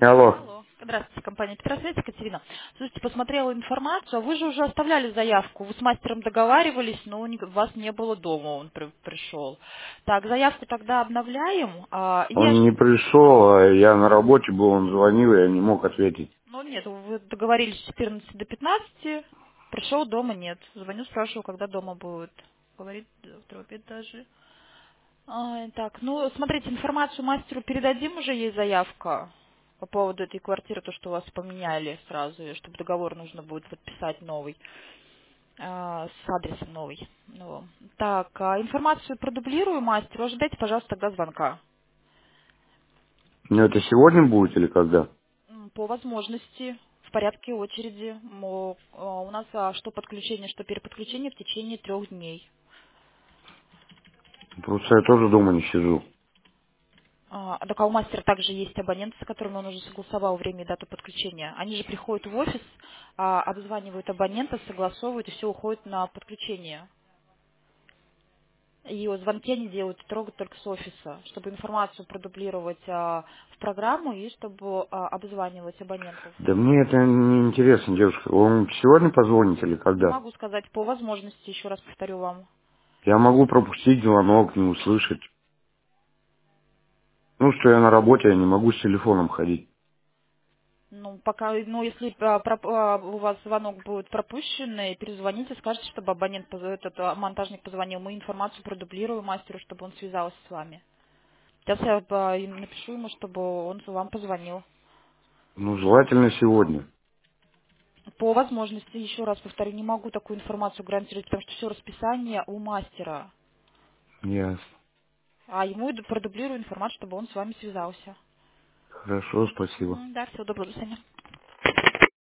Алло. Алло. Здравствуйте, компания Петросвет, Екатерина. Слушайте, посмотрела информацию, а вы же уже оставляли заявку, вы с мастером договаривались, но вас не было дома, он пришел. Так, заявку тогда обновляем. Он не пришел, а я на работе был, он звонил, я не мог ответить. Ну нет, вы договорились с 14 до 15, пришел, дома нет. Звоню, спрашиваю, когда дома будет. Говорит, завтра в обед даже. Так, ну, смотрите, информацию мастеру передадим, уже есть заявка по поводу этой квартиры, то, что у вас поменяли сразу, и чтобы договор нужно будет подписать новый, с адресом новый. Ну, так, информацию продублирую мастеру, ожидайте, пожалуйста, тогда звонка. Ну это сегодня будет или когда? По возможности, в порядке очереди. У нас что подключение, что переподключение в течение 3 дней. Просто я тоже дома не сижу. Так а у мастера также есть абоненты, с которыми он уже согласовал время и дату подключения. Они же приходят в офис, обзванивают абонента, согласовывают, и все уходит на подключение. И звонки они делают строго только с офиса, чтобы информацию продублировать в программу и чтобы обзванивать абонентов. Да мне это не интересно, девушка. Он сегодня позвонит или Не когда? могу сказать по возможности, еще раз повторю вам. Я могу пропустить звонок, не услышать. Ну, что я на работе, я не могу с телефоном ходить. Ну, пока, ну, если у вас звонок будет пропущенный, перезвоните, скажите, чтобы абонент, этот монтажник позвонил, мы информацию продублируем мастеру, чтобы он связался с вами. Сейчас я напишу ему, чтобы он вам позвонил. Ну, желательно сегодня. По возможности, еще раз повторю, не могу такую информацию гарантировать, потому что все расписание у мастера. Ясно. А ему продублирую информацию, чтобы он с вами связался. Хорошо, спасибо. Да, всего доброго, до свидания.